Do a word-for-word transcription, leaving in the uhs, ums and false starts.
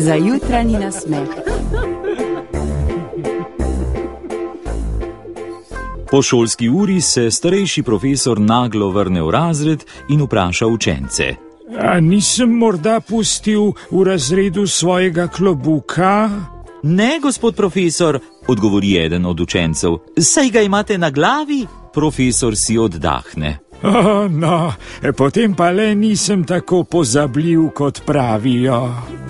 za jutranji nasmeh. Po šolski uri se starejši profesor naglo vrne v razred in vpraša učence. A nisem morda pustil v razredu svojega klobuka? Ne, gospod profesor, odgovori eden od učencev. Saj ga imate na glavi? Profesor si oddahne. Oh, no, potem pa le nisem tako pozabljiv, kot pravijo.